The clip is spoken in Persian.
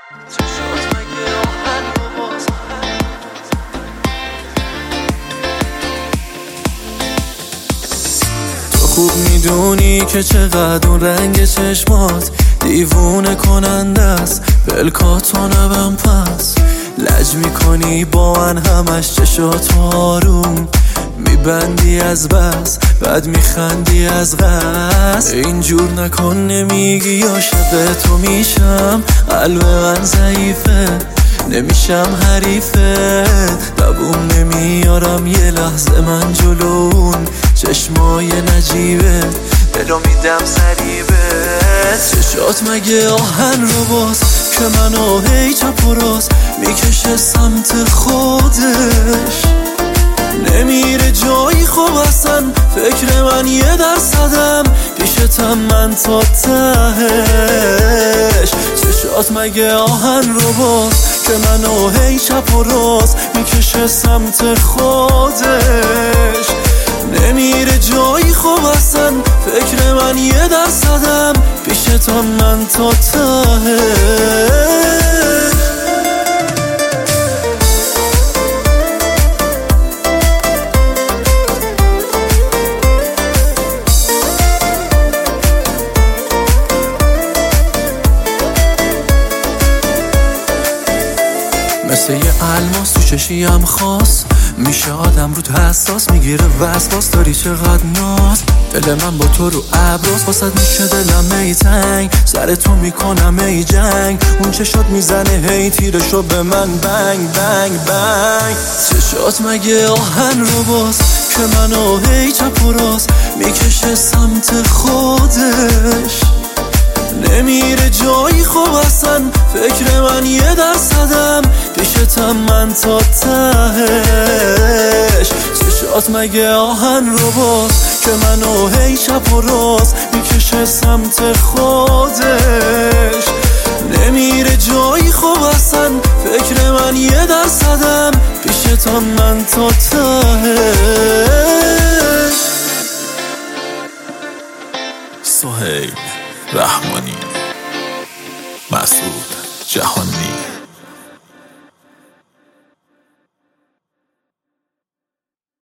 تو خوب میدونی که چقدر اون رنگ چشمات دیوونه کننده است، پلکاتو نبم پس لج میکنی با من همش چشاتو آروم میبندی از بس، بعد میخندی از قصد. اینجور نکن نمیگی عاشق تو میشم، قلب من ضعیفه نمیشم حریفه، لبوم نمیارم یه لحظه من جلون چشمای نجیبه، دلو میدم سریبت. چشات مگه آهن رو باز که منو هی چپ و راست میکشه سمت خودش، نمیره جایی خوب اصلا فکر من 1%م پیشتم من تا تهش. چشات مگه آهن رو باز که منو هی چپ و راست میکشه سمت خودش، نمیره جایی خوب اصلا فکر من 1%م پیشتم من تا تهش. مثل یه الماس تو چشیم خاص میشه آدم رو حساس، میگیره وسواس داری چقدر ناز، دل من با تو رو ابراز واسد میشه دلم ای تنگ، سر تو میکنم ای جنگ، اون چشات میزنه هی تیرشو به من بنگ بنگ بنگ. چشات مگه آهن رو باز که منو هی چپ و راست میکشه سمت خودش، نمیره جایی خوب اصلا فکر من 1%م پیشتم من تا تهش. چشات مگه آهن رو باز که منو هی چپ و راست میکشه سمت خودش، نمیره جایی خوب اصلا فکر من 1%م پیشتم من تا تهش. سهیل رحمانی، مسعود جهانی.